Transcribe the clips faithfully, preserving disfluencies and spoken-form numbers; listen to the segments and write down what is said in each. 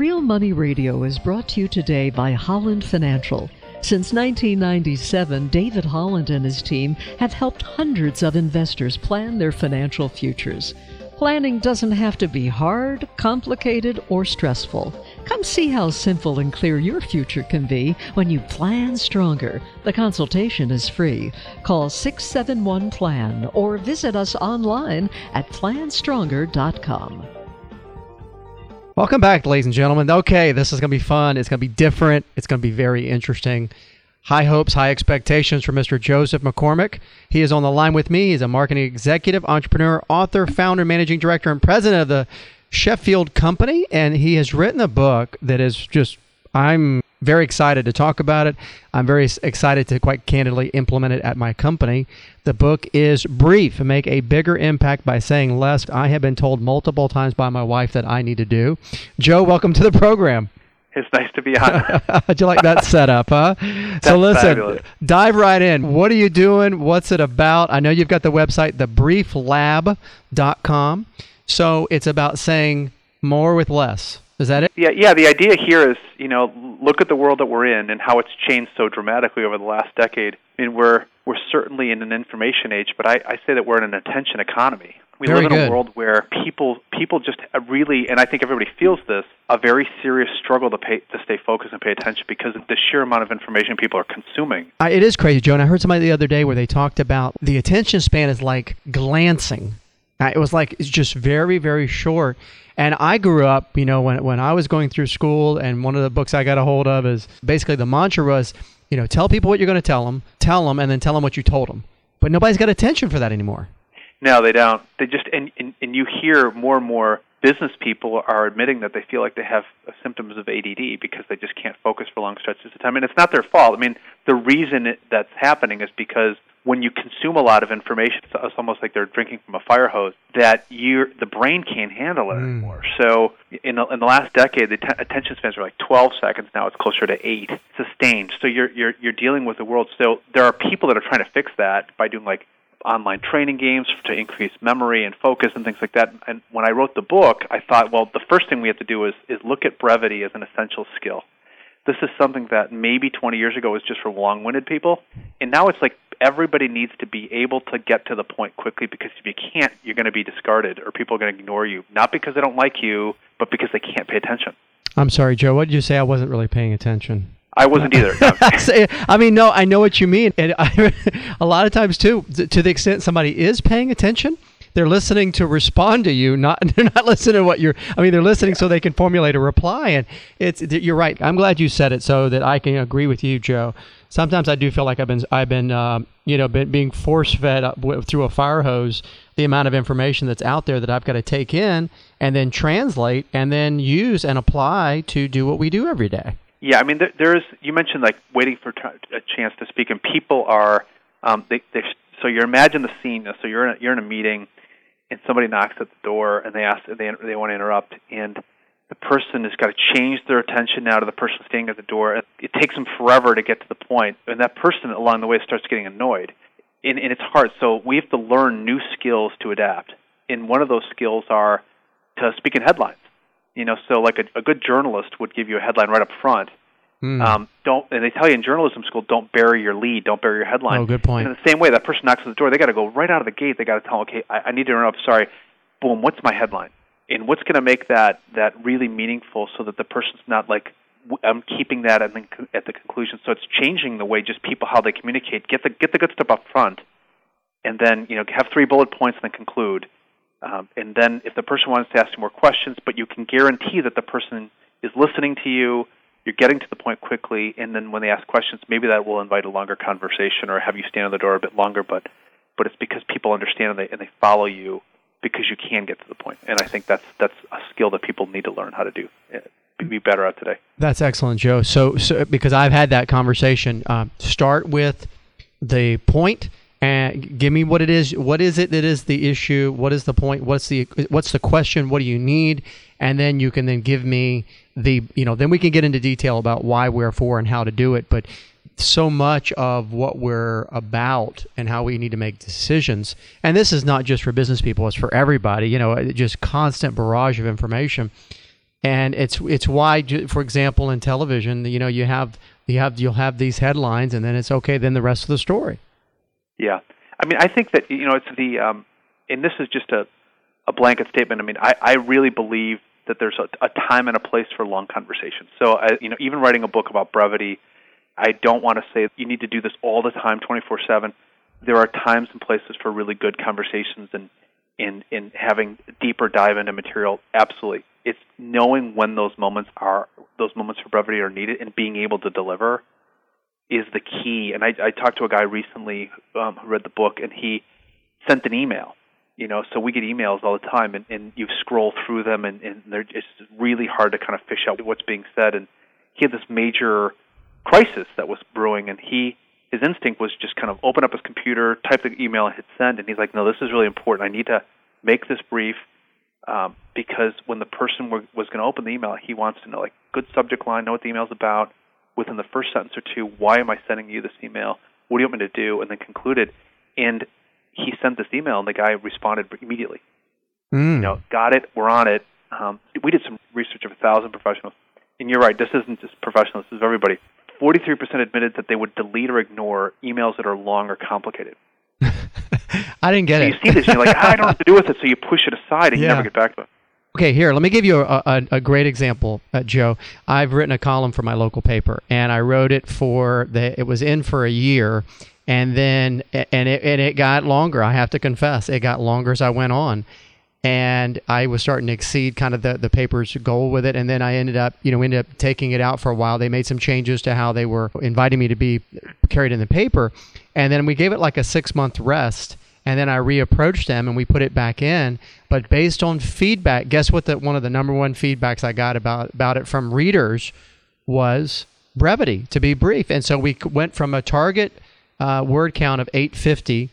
Real Money Radio is brought to you today by Holland Financial. Since nineteen ninety-seven, David Holland and his team have helped hundreds of investors plan their financial futures. Planning doesn't have to be hard, complicated, or stressful. Come see how simple and clear your future can be when you plan stronger. The consultation is free. Call six seven one, P L A N or visit us online at plan stronger dot com. Welcome back, ladies and gentlemen. Okay, this is going to be fun. It's going to be different. It's going to be very interesting. High hopes, high expectations for Mister Joseph McCormick. He is on the line with me. He's a marketing executive, entrepreneur, author, founder, managing director, and president of the Sheffield Company. And he has written a book that is just, I'm very excited to talk about it. I'm very excited to quite candidly implement it at my company. The book is Brief, Make a Bigger Impact by Saying Less. I have been told multiple times by my wife that I need to do. Joe, welcome to the program. It's nice to be on. How'd you like that setup, huh? That's so listen, fabulous. Dive right in. What are you doing? What's it about? I know you've got the website, the brief lab dot com. So it's about saying more with less. Is that it? Yeah, yeah. The idea here is, you know, look at the world that we're in and how it's changed so dramatically over the last decade. I mean, we're we're certainly in an information age, but I, I say that we're in an attention economy. We Very live in good. a world where people people just really, and I think everybody feels this, a very serious struggle to pay to stay focused and pay attention because of the sheer amount of information people are consuming. I, it is crazy, Joe. And I heard somebody the other day where they talked about the attention span is like glancing. Uh, it was like it's just very, very short. And I grew up, you know, when when I was going through school, and one of the books I got a hold of is basically the mantra was, you know, tell people what you're going to tell them, tell them, and then tell them what you told them. But nobody's got attention for that anymore. No, they don't. They just and, and and you hear more and more business people are admitting that they feel like they have symptoms of A D D because they just can't focus for long stretches of time. And it's not their fault. I mean, the reason it, that's happening is because when you consume a lot of information, it's almost like they're drinking from a fire hose, that you're, the brain can't handle it mm. anymore. So in the, in the last decade, the t- attention spans were like twelve seconds. Now it's closer to eight, sustained. So you're, you're, you're dealing with the world. So there are people that are trying to fix that by doing like online training games to increase memory and focus and things like that. And when I wrote the book, I thought, well, the first thing we have to do is, is look at brevity as an essential skill. This is something that maybe twenty years ago was just for long-winded people, and now it's like everybody needs to be able to get to the point quickly, because if you can't, you're going to be discarded or people are going to ignore you, not because they don't like you, but because they can't pay attention. I'm sorry, Joe. What did you say? I wasn't really paying attention. I wasn't either. No. I mean, no, I know what you mean. And I, a lot of times, too, to the extent somebody is paying attention, they're listening to respond to you, not they're not listening to what you're, I mean, they're listening yeah. so they can formulate a reply. And it's you're right. I'm glad you said it so that I can agree with you, Joe. Sometimes I do feel like I've been, I've been, um, you know, been, being force-fed up w- through a fire hose, the amount of information that's out there that I've got to take in and then translate and then use and apply to do what we do every day. Yeah, I mean, there, there's, you mentioned like waiting for t- a chance to speak, and people are, um, they, they, so you imagine the scene. So you're in a, you're in a meeting, and somebody knocks at the door, and they ask, they they want to interrupt, and the person has got to change their attention now to the person standing at the door. It takes them forever to get to the point, and that person along the way starts getting annoyed, and, and it's hard. So we have to learn new skills to adapt, and one of those skills are to speak in headlines. You know, so like a, a good journalist would give you a headline right up front. Mm. Um, don't, and they tell you in journalism school, don't bury your lead, don't bury your headline. Oh, good point. And in the same way, that person knocks at the door, they got to go right out of the gate. They got to tell them, okay, I, I need to interrupt. Sorry, boom. What's my headline? And what's going to make that that really meaningful, so that the person's not like, I'm keeping that at the, at the conclusion. So it's changing the way just people how they communicate. Get the get the good stuff up front, and then you know have three bullet points and then conclude. Um, and then if the person wants to ask you more questions, but you can guarantee that the person is listening to you, you're getting to the point quickly, and then when they ask questions, maybe that will invite a longer conversation or have you stand on the door a bit longer, but but it's because people understand and they, and they follow you because you can get to the point. And I think that's that's a skill that people need to learn how to do, be better at today. That's excellent, Joe. So, so because I've had that conversation, uh, start with the point. And give me what it is. What is it that is the issue? What is the point? What's the what's the question? What do you need? And then you can then give me the, you know, then we can get into detail about why, wherefore, and how to do it. But so much of what we're about and how we need to make decisions, and this is not just for business people, it's for everybody, you know, just constant barrage of information. And it's it's why, for example, in television, you know, you have you have you'll have these headlines, and then it's okay. Then the rest of the story. Yeah, I mean, I think that you know, it's the um, and this is just a, a blanket statement. I mean, I, I really believe that there's a, a time and a place for long conversations. So, I, you know, even writing a book about brevity, I don't want to say you need to do this all the time, twenty-four seven. There are times and places for really good conversations and in in having deeper dive into material. Absolutely. It's knowing when those moments are, those moments for brevity are needed, and being able to deliver is the key. And I, I talked to a guy recently um, who read the book, and he sent an email. You know, so we get emails all the time, and, and you scroll through them, and, and they're, it's really hard to kind of fish out what's being said. And he had this major crisis that was brewing, and he his instinct was just kind of open up his computer, type the email, and hit send. And he's like, no, this is really important. I need to make this brief. Um, because when the person were, was going to open the email, he wants to know, like, good subject line, know what the email's about, within the first sentence or two, why am I sending you this email? What do you want me to do? And then concluded. And he sent this email, and the guy responded immediately. Mm. You know, got it, we're on it. Um, we did some research of a thousand professionals. And you're right, this isn't just professionals, this is everybody. forty-three percent admitted that they would delete or ignore emails that are long or complicated. I didn't get so it. You see this, and you're like, I don't know what to do with it, so you push it aside, and yeah. you never get back to it. Okay, here, let me give you a, a, a great example, uh, Joe. I've written a column for my local paper, and I wrote it for, the. it was in for a year, and then, and it, and it got longer, I have to confess. It got longer as I went on. And I was starting to exceed kind of the, the paper's goal with it. And then I ended up, you know, ended up taking it out for a while. They made some changes to how they were inviting me to be carried in the paper. And then we gave it like a six month rest. And then I reapproached them and we put it back in. But based on feedback, guess what the, one of the number one feedbacks I got about, about it from readers was brevity, to be brief. And so we went from a target uh, word count of eight fifty,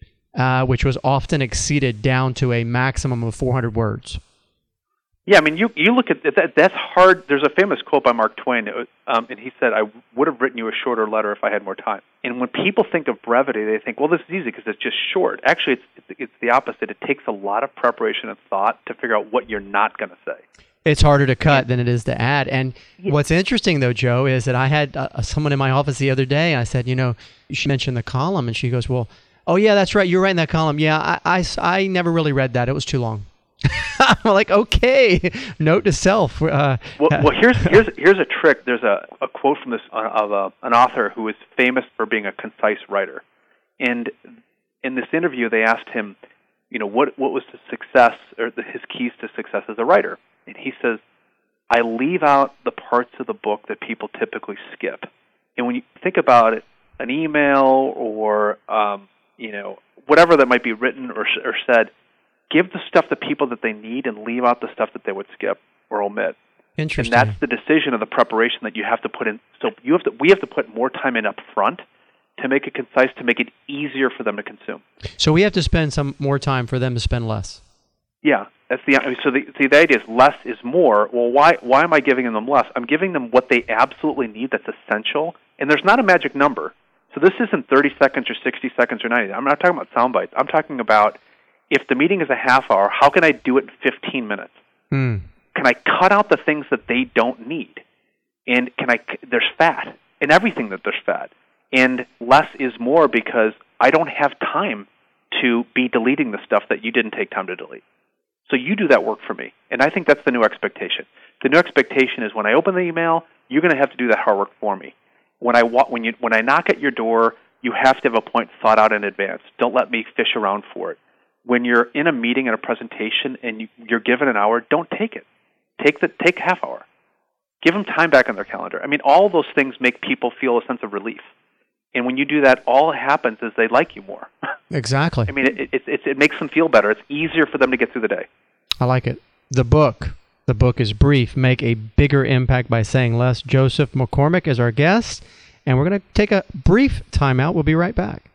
Uh, which was often exceeded, down to a maximum of four hundred words. Yeah, I mean, you you look at that. That's hard. There's a famous quote by Mark Twain, um, and he said, "I would have written you a shorter letter if I had more time." And when people think of brevity, they think, "Well, this is easy because it's just short." Actually, it's, it's it's the opposite. It takes a lot of preparation and thought to figure out what you're not going to say. It's harder to cut than it is to add. And yeah. What's interesting, though, Joe, is that I had uh, someone in my office the other day. I said, "You know, she mentioned the column," and she goes, "Well, oh, yeah, that's right. You're writing that column. Yeah, I, I, I never really read that. It was too long." I'm like, okay, note to self. Uh, well, well, here's here's here's a trick. There's a, a quote from this uh, of a, an author who is famous for being a concise writer. And in this interview, they asked him, you know, what what was the success or the, his keys to success as a writer? And he says, "I leave out the parts of the book that people typically skip." And when you think about it, an email or um, you know, whatever that might be written or, or said, give the stuff to people that they need and leave out the stuff that they would skip or omit. Interesting. And that's the decision of the preparation that you have to put in. So you have to, we have to put more time in up front to make it concise, to make it easier for them to consume. So we have to spend some more time for them to spend less. Yeah, that's the. I mean, so the, see, the idea is less is more. Well, why why am I giving them less? I'm giving them what they absolutely need. That's essential, and there's not a magic number. So this isn't thirty seconds or sixty seconds or ninety. I'm not talking about sound bites. I'm talking about if the meeting is a half hour, how can I do it in fifteen minutes? Mm. Can I cut out the things that they don't need? And can I? There's fat in everything that there's fat. And less is more because I don't have time to be deleting the stuff that you didn't take time to delete. So you do that work for me. And I think that's the new expectation. The new expectation is when I open the email, you're going to have to do that hard work for me. When I when you when I knock at your door, you have to have a point thought out in advance. Don't let me fish around for it. When you're in a meeting and a presentation and you, you're given an hour, don't take it. Take the take half hour. Give them time back on their calendar. I mean, all those things make people feel a sense of relief. And when you do that, all that happens is they like you more. Exactly. I mean, it, it, it, it makes them feel better. It's easier for them to get through the day. I like it. The book. The book is brief. Make a bigger impact by saying less. Joseph McCormick is our guest, and we're going to take a brief timeout. We'll be right back.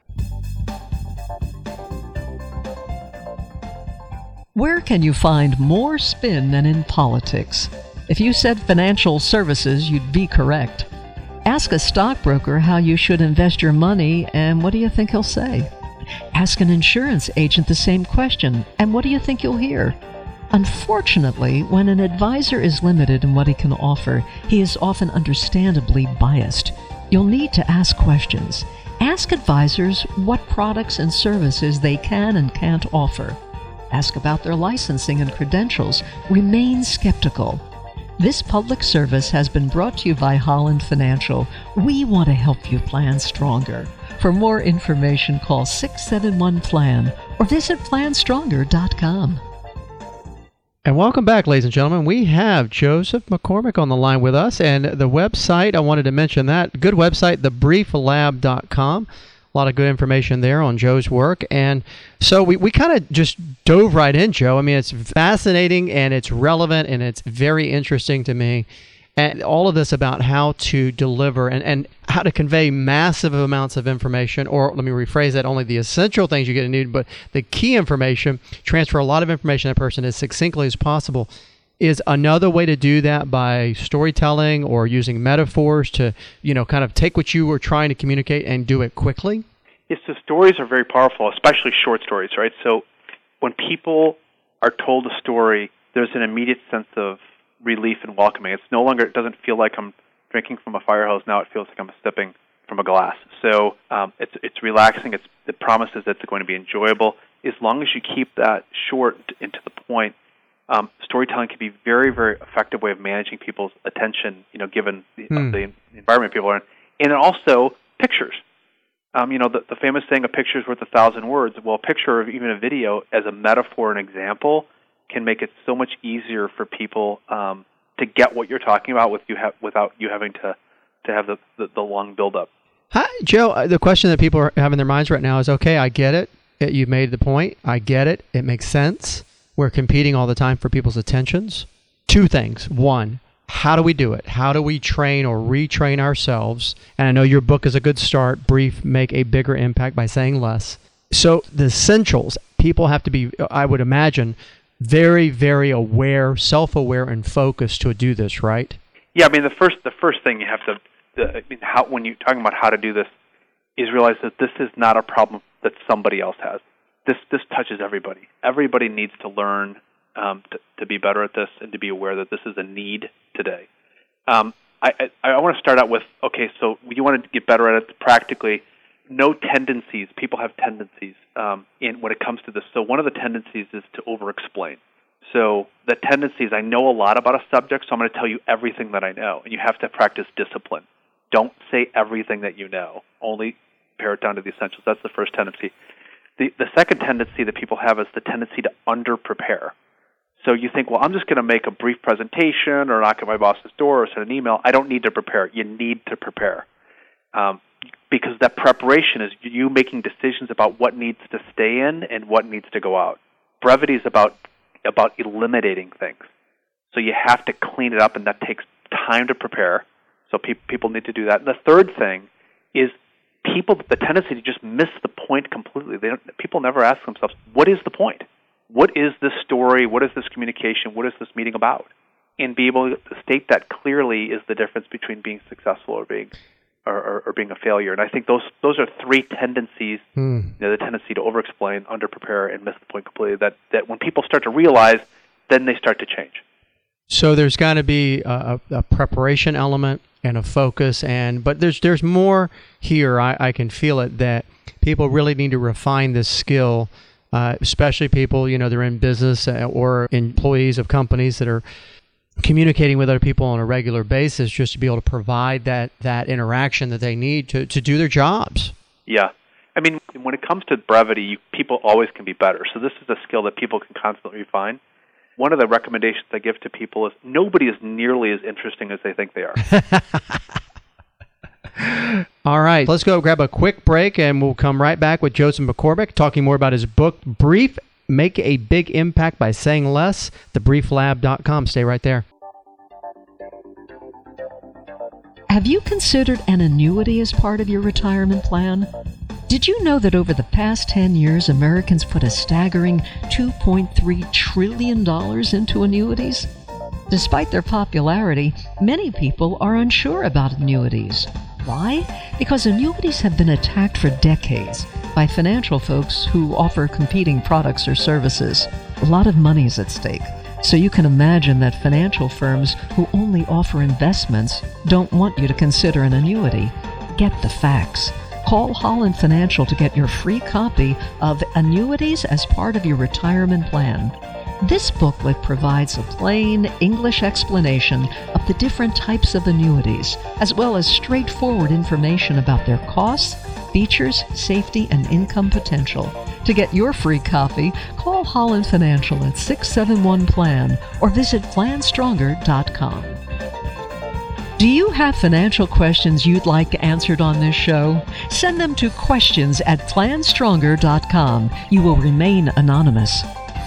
Where can you find more spin than in politics? If you said financial services, you'd be correct. Ask a stockbroker how you should invest your money, and what do you think he'll say? Ask an insurance agent the same question, and what do you think you'll hear? Unfortunately, when an advisor is limited in what he can offer, he is often understandably biased. You'll need to ask questions. Ask advisors what products and services they can and can't offer. Ask about their licensing and credentials. Remain skeptical. This public service has been brought to you by Holland Financial. We want to help you plan stronger. For more information, call six seven one plan or visit plan stronger dot com. And welcome back, ladies and gentlemen. We have Joseph McCormick on the line with us, and the website, I wanted to mention that, good website, the brief lab dot com. A lot of good information there on Joe's work. And so we, we kind of just dove right in, Joe. I mean, it's fascinating, and it's relevant, and it's very interesting to me. And all of this about how to deliver and, and how to convey massive amounts of information, or let me rephrase that, only the essential things you get to need, but the key information, transfer a lot of information to that person as succinctly as possible. Is another way to do that by storytelling or using metaphors to, you know, kind of take what you were trying to communicate and do it quickly? Yes, the stories are very powerful, especially short stories, right? So when people are told a story, there's an immediate sense of relief and welcoming. It's no longer, it doesn't feel like I'm drinking from a fire hose. Now it feels like I'm sipping from a glass. So um, it's it's relaxing. It's, it promises that it's going to be enjoyable. As long as you keep that short and to the point, um, storytelling can be a very, very effective way of managing people's attention, you know, given the, hmm. the environment people are in. And also pictures. Um, you know, the, the famous saying, a picture is worth a thousand words. Well, a picture or even a video as a metaphor and example can make it so much easier for people um, to get what you're talking about with you ha- without you having to, to have the, the, the long build-up. Hi, Joe, the question that people are having in their minds right now is, okay, I get it. it. You've made the point. I get it. It makes sense. We're competing all the time for people's attentions. Two things. One, how do we do it? How do we train or retrain ourselves? And I know your book is a good start. Brief, make a bigger impact by saying less. So the essentials, people have to be, I would imagine, very, very aware, self-aware, and focused to do this, right? Yeah, I mean, the first the first thing you have to, the, I mean, how, when you're talking about how to do this, is realize that this is not a problem that somebody else has. This this touches everybody. Everybody needs to learn um, to, to be better at this and to be aware that this is a need today. Um, I, I, I want to start out with, okay, so you want to get better at it practically. No tendencies. People have tendencies um, in when it comes to this. So one of the tendencies is to over-explain. So the tendencies, I know a lot about a subject, so I'm going to tell you everything that I know. And you have to practice discipline. Don't say everything that you know. Only pare it down to the essentials. That's the first tendency. The, the second tendency that people have is the tendency to under-prepare. So you think, well, I'm just going to make a brief presentation or knock at my boss's door or send an email. I don't need to prepare. You need to prepare. Um, because that preparation is you making decisions about what needs to stay in and what needs to go out. Brevity is about about eliminating things. So you have to clean it up, and that takes time to prepare. So pe- people need to do that. And the third thing is people, the tendency to just miss the point completely. They don't, people never ask themselves, what is the point? What is this story? What is this communication? What is this meeting about? And be able to state that clearly is the difference between being successful or being or, or, or being a failure. And I think those those are three tendencies, hmm. you know, the tendency to over-explain, under-prepare, and miss the point completely, that, that when people start to realize, then they start to change. So there's got to be a, a preparation element and a focus, and but there's there's more here. I, I can feel it, that people really need to refine this skill, uh, especially people, you know, they're in business or employees of companies that are communicating with other people on a regular basis, just to be able to provide that, that interaction that they need to, to do their jobs. Yeah. I mean, when it comes to brevity, you, people always can be better. So this is a skill that people can constantly refine. One of the recommendations I give to people is nobody is nearly as interesting as they think they are. All right. Let's go grab a quick break, and we'll come right back with Joseph McCormick talking more about his book, Brief, Make a Big Impact by Saying Less, the brief lab dot com. Stay right there. Have you considered an annuity as part of your retirement plan? Did you know that over the past ten years, Americans put a staggering two point three trillion dollars into annuities? Despite their popularity, many people are unsure about annuities. Why? Because annuities have been attacked for decades by financial folks who offer competing products or services. A lot of money is at stake. So you can imagine that financial firms who only offer investments don't want you to consider an annuity. Get the facts. Call Holland Financial to get your free copy of Annuities as Part of Your Retirement Plan. This booklet provides a plain English explanation of the different types of annuities, as well as straightforward information about their costs, features, safety, and income potential. To get your free copy, call Holland Financial at six seven one plan or visit plan stronger dot com. Do you have financial questions you'd like answered on this show? Send them to questions at plan stronger dot com. You will remain anonymous.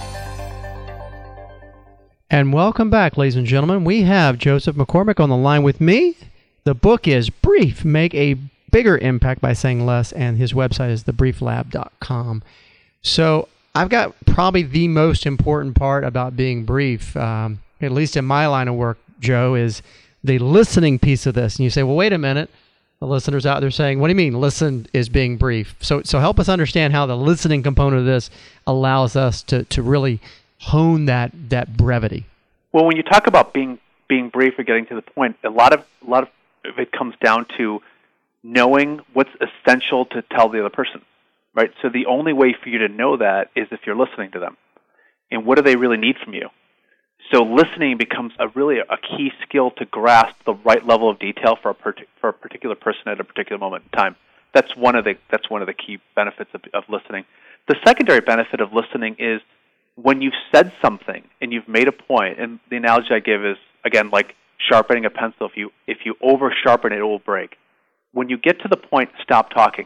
And welcome back, ladies and gentlemen. We have Joseph McCormick on the line with me. The book is Brief, Make a Bigger Impact by Saying Less, and his website is the brief lab dot com. So I've got probably the most important part about being brief, um, at least in my line of work, Joe, is the listening piece of this. And you say, well, wait a minute. The listeners out there saying, what do you mean listen is being brief? So so help us understand how the listening component of this allows us to, to really hone that that brevity. Well, when you talk about being being brief or getting to the point, a lot of a lot of it comes down to knowing what's essential to tell the other person, right? So the only way for you to know that is if you're listening to them. And what do they really need from you? So listening becomes a really a key skill to grasp the right level of detail for a part- for a particular person at a particular moment in time. That's one of the that's one of the key benefits of, of listening. The secondary benefit of listening is when you've said something and you've made a point, and the analogy I give is, again, like sharpening a pencil. If you if you over sharpen it, it will break. When you get to the point, stop talking.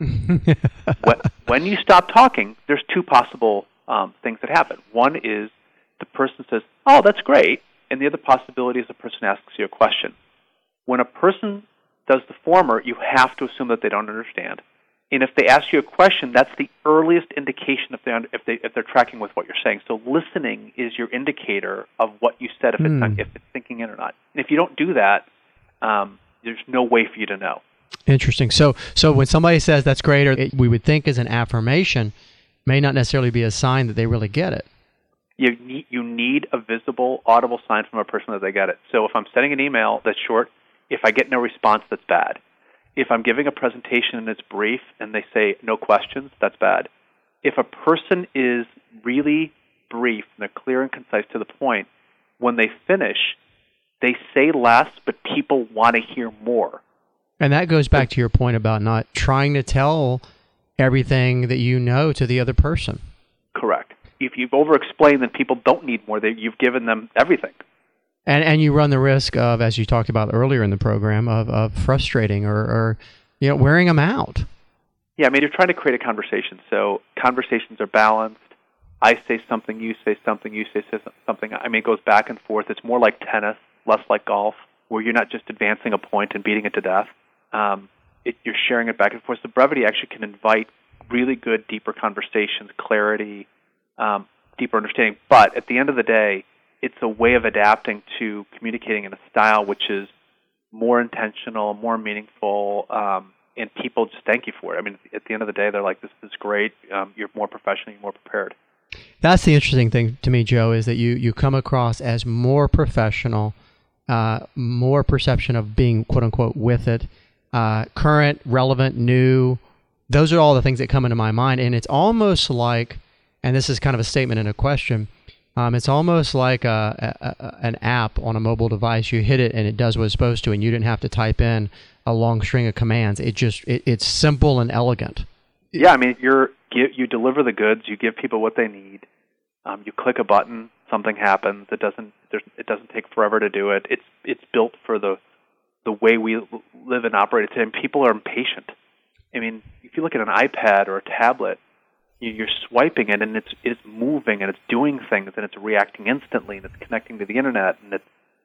when, when you stop talking, there's two possible um, things that happen. One is the person says, oh, that's great, and the other possibility is the person asks you a question. When a person does the former, you have to assume that they don't understand. And if they ask you a question, that's the earliest indication if, they, if, they, if they're tracking with what you're saying. So listening is your indicator of what you said, if, mm. it's, if it's sinking in or not. And if you don't do that, um, there's no way for you to know. Interesting. So so when somebody says that's great, or it, we would think is an affirmation, may not necessarily be a sign that they really get it. You need, you need a visible, audible sign from a person that they get it. So if I'm sending an email that's short, if I get no response, that's bad. If I'm giving a presentation and it's brief and they say no questions, that's bad. If a person is really brief and they're clear and concise to the point, when they finish, they say less, but people want to hear more. And that goes back to your point about not trying to tell everything that you know to the other person. Correct. If you've over-explained, then people don't need more. They, you've given them everything. And and you run the risk of, as you talked about earlier in the program, of, of frustrating or, or you know wearing them out. Yeah, I mean, you're trying to create a conversation. So conversations are balanced. I say something, you say something, you say something. I mean, it goes back and forth. It's more like tennis, less like golf, where you're not just advancing a point and beating it to death. Um, it, you're sharing it back and forth. So brevity actually can invite really good, deeper conversations, clarity, um, deeper understanding. But at the end of the day, it's a way of adapting to communicating in a style which is more intentional, more meaningful, um, and people just thank you for it. I mean, at the end of the day, they're like, this is great. Um, you're more professional, you're more prepared. That's the interesting thing to me, Joe, is that you, you come across as more professional, uh, more perception of being, quote-unquote, with it, uh, current, relevant, new. Those are all the things that come into my mind. And it's almost like, and this is kind of a statement and a question, um, it's almost like a, a, a, an app on a mobile device. You hit it and it does what it's supposed to, and you didn't have to type in a long string of commands. It just it, it's simple and elegant. Yeah, I mean, you're you, you deliver the goods. You give people what they need. Um, you click a button, something happens. It doesn't there's, it doesn't take forever to do it. It's it's built for the the way we live and operate today. And people are impatient. I mean, if you look at an iPad or a tablet, you're swiping it, and it's it's moving, and it's doing things, and it's reacting instantly, and it's connecting to the internet. And it's,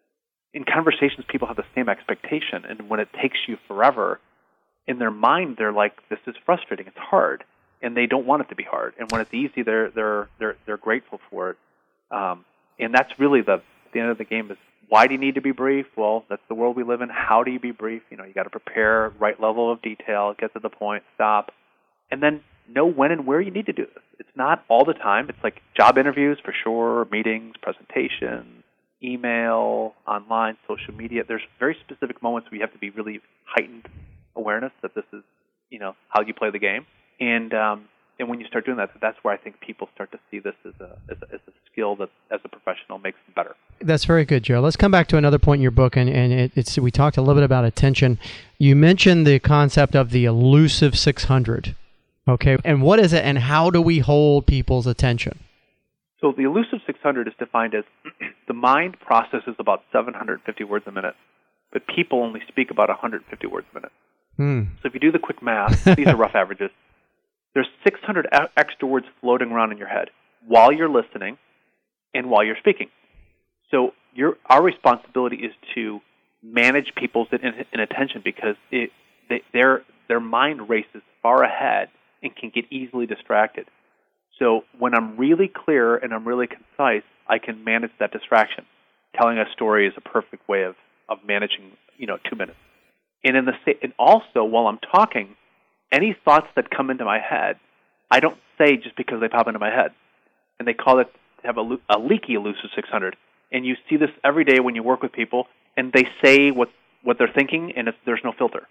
in conversations, people have the same expectation. And when it takes you forever, in their mind, they're like, "This is frustrating. It's hard," and they don't want it to be hard. And when it's easy, they're they're they're they're grateful for it. Um, and that's really the the end of the game. Is why do you need to be brief? Well, that's the world we live in. How do you be brief? You know, you got to prepare, right level of detail, get to the point, stop, and then know when and where you need to do this. It's not all the time. It's like job interviews for sure, meetings, presentations, email, online, social media. There's very specific moments where you have to be really heightened awareness that this is, you know, how you play the game. And um, and when you start doing that, that's where I think people start to see this as a, as a, as a skill that, as a professional, makes them better. That's very good, Joe. Let's come back to another point in your book, and, and it, it's we talked a little bit about attention. You mentioned the concept of the elusive six hundred. Okay, and what is it, and how do we hold people's attention? So the elusive six hundred is defined as the mind processes about seven hundred fifty words a minute, but people only speak about one hundred fifty words a minute. Hmm. So if you do the quick math, these are rough averages. There's six hundred extra words floating around in your head while you're listening and while you're speaking. So your our responsibility is to manage people's in, in attention because it, they, their their mind races far ahead and can get easily distracted. So when I'm really clear and I'm really concise, I can manage that distraction. Telling a story is a perfect way of, of managing, you know, two minutes. And in the and also while I'm talking, any thoughts that come into my head, I don't say just because they pop into my head. And they call it to have a, a leaky elusive six hundred. And you see this every day when you work with people, and they say what what they're thinking, and it's, there's no filter.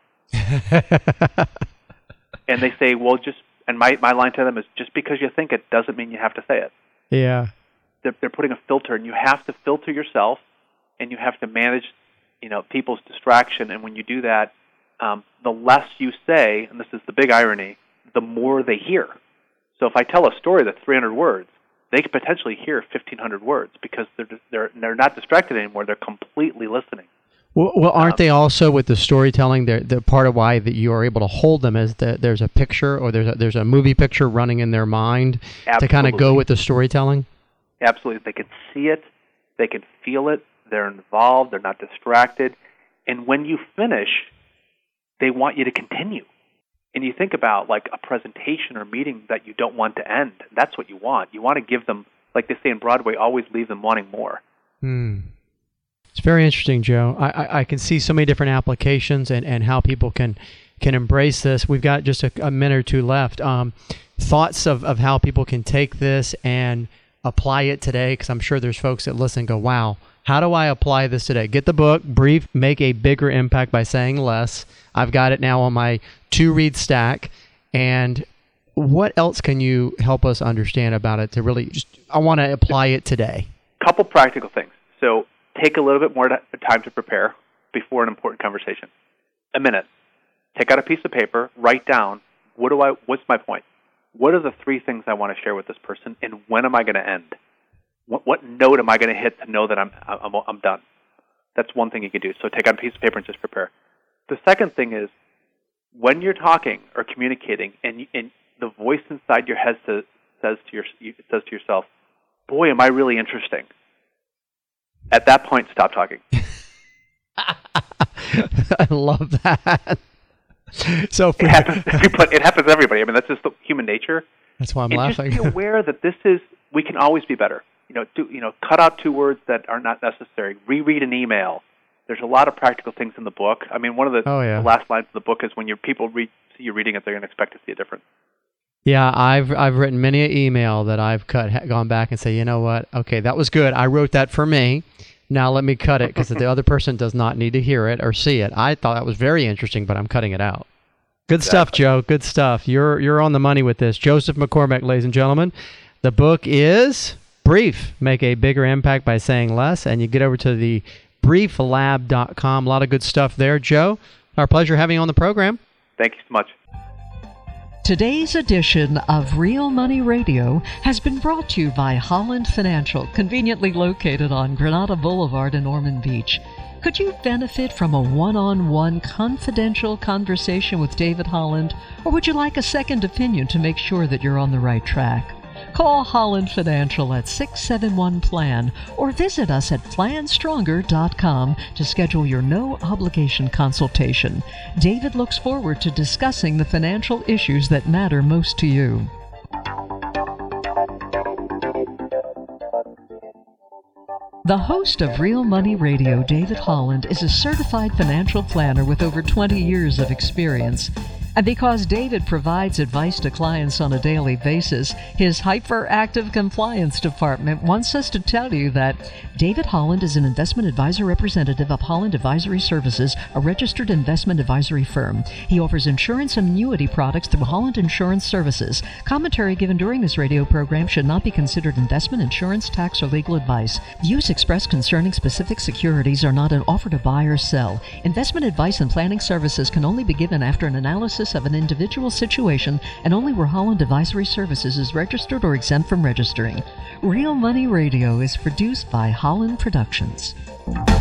And they say, well, just, and my, my line to them is, just because you think it doesn't mean you have to say it. Yeah. They're, they're putting a filter, and you have to filter yourself, and you have to manage, you know, people's distraction. And when you do that, um, the less you say, and this is the big irony, the more they hear. So if I tell a story that's three hundred words, they could potentially hear fifteen hundred words because they're they're they're not distracted anymore. They're completely listening. Well, well aren't um, they also with the storytelling? The the part of why that you are able to hold them is that there's a picture or there's a, there's a movie picture running in their mind absolutely. to kind of go with the storytelling. Absolutely, they can see it, they can feel it. They're involved. They're not distracted. And when you finish, they want you to continue. And you think about like a presentation or meeting that you don't want to end. That's what you want. You want to give them, like they say in Broadway, always leave them wanting more. Hmm. It's very interesting, Joe. I, I, I can see so many different applications and, and how people can can embrace this. We've got just a, a minute or two left. Um, thoughts of, of how people can take this and apply it today, because I'm sure there's folks that listen and go, wow, how do I apply this today? Get the book, Brief, Make a Bigger Impact by Saying Less. I've got it now on my to-read stack. And what else can you help us understand about it to really just, I want to apply it today? Couple practical things. So take a little bit more time to prepare before an important conversation. A minute. Take out a piece of paper, write down, what do I? what's my point? What are the three things I want to share with this person, and when am I going to end? What, what note am I going to hit to know that I'm, I'm I'm done? That's one thing you can do. So take out a piece of paper and just prepare. The second thing is when you're talking or communicating, and, you, and the voice inside your head says, says to your says to yourself, "Boy, am I really interesting." At that point, stop talking. I love that. So for, it happens. It happens to everybody. I mean, that's just the human nature. That's why I'm and laughing. Just be aware that this is. We can always be better. You know, do, you know, cut out two words that are not necessary. Reread an email. There's a lot of practical things in the book. I mean, one of the, oh, yeah. the last lines of the book is when your people read, see you reading it, they're going to expect to see a difference. Yeah, I've I've written many an email that I've cut, gone back and say, you know what? Okay, that was good. I wrote that for me. Now let me cut it because the other person does not need to hear it or see it. I thought that was very interesting, but I'm cutting it out. Good exactly. stuff, Joe. Good stuff. You're you're on the money with this. Joseph McCormick, ladies and gentlemen. The book is Brief, Make a Bigger Impact by Saying Less, and you get over to the brief lab dot com. A lot of good stuff there. Joe, our pleasure having you on the program. Thank you so much. Today's edition of Real Money Radio has been brought to you by Holland Financial, conveniently located on Granada Boulevard in Ormond Beach. Could you benefit from a one-on-one confidential conversation with David Holland, or would you like a second opinion to make sure that you're on the right track? Call Holland Financial at six seven one plan or visit us at plan stronger dot com to schedule your no-obligation consultation. David looks forward to discussing the financial issues that matter most to you. The host of Real Money Radio, David Holland, is a certified financial planner with over twenty years of experience. And because David provides advice to clients on a daily basis, his hyperactive compliance department wants us to tell you that David Holland is an investment advisor representative of Holland Advisory Services, a registered investment advisory firm. He offers insurance and annuity products through Holland Insurance Services. Commentary given during this radio program should not be considered investment, insurance, tax, or legal advice. Views expressed concerning specific securities are not an offer to buy or sell. Investment advice and planning services can only be given after an analysis of an individual situation and only where Holland Advisory Services is registered or exempt from registering. Real Money Radio is produced by Holland Productions.